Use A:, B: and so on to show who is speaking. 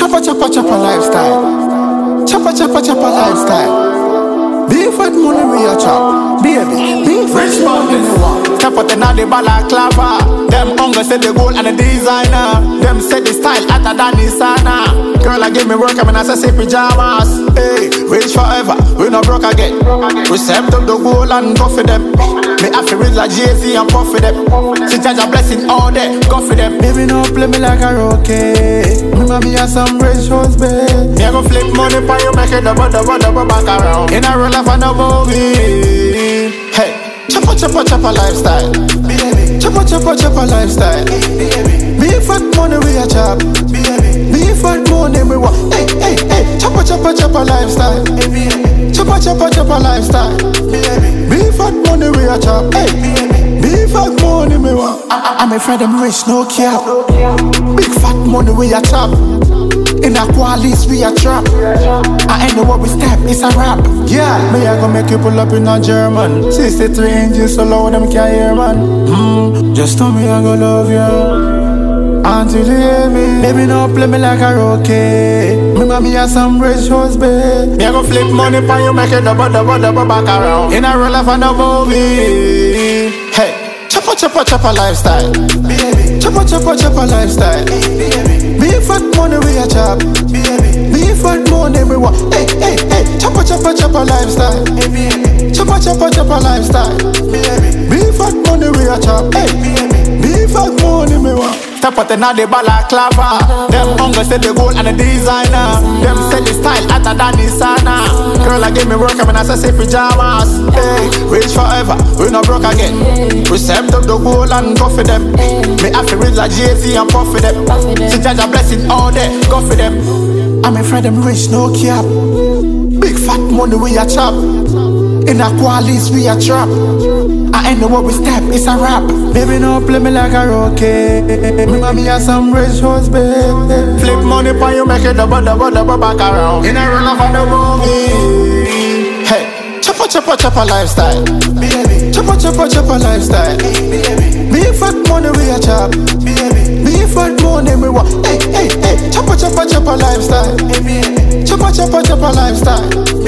A: Chopper, chopper, chopper lifestyle. Chopper, chopper, chopper lifestyle. Beef and money we a chop, baby. Beef rich money we want. Step out in the balaclava. Them hunger said the gold and the designer. Them said the style hotter than the sana. Girl, I give me work, I'm in a say pajamas. Hey, rich forever, we no broke again. We step up the goal and go for them. Me have to read like Jay-Z and puff for them. She charge a blessing all day, go for them. Baby, no play me like a rookie. Me mommy has some rich hoes, babe. Me I go flip money for you, make it double back around. In a real life and a movie. Hey, chopper, chopper, chopper lifestyle. Chopper, chopper, chopper lifestyle. Beef and money we a chop. Beef and money we want. Hey, hey, hey. Chopper, chopper, chopper lifestyle. Chopper, chopper, chopper lifestyle. Beef and money we a chop. Hey, beef and money we want. I'm afraid I'm rich, no cap. Big fat money we a chop. In a qualis we a trap. I ain't know what we step, it's a rap. Yeah, me I gon' make you pull up in a German. 63 inches so loud them can't hear man. Just tell me I gon' love you until you hear me. Baby, no play me like a rookie. Me mommy has some rich hoes, babe. Me I gon' flip money for you, make it double back around. In a real life and a movie. Hey, chopper, chopper, chopper lifestyle. Chopper, chopper, chopper lifestyle. Beef and money we a chop. Beef and money we want. Hey, hey, hey. Chopper, chopper, chopper lifestyle. Chopper, chopper, chopper lifestyle. Beef and money we a chop. Hey, beef and money we want. Step out in the balaclava. Them hunger said the gold and the designer. Them said the style hotter than the sana. Girl, I give me work, I'm in a say pajamas. Hey, rich forever, we no broke again. We step up the goal and go for them. Me have to read like Jay-Z and puff for them. She charge a blessing all day, go for them. I'm afraid them rich, no cap. Big fat money we a chop. In a qualis we a trap. I ain't know what we step, it's a rap. Baby, no play me like a rookie. Me mommy has some rich hoes, babe. Flip money for you, make it double back around. In a real life and a movie. Hey, chopper, chopper, chopper lifestyle. Chopper, chopper, chopper lifestyle. Beef and money we a chop. Beef and money we want. Hey, hey, hey. Chopper, chopper, chopper lifestyle. Chopper, chopper, chopper lifestyle.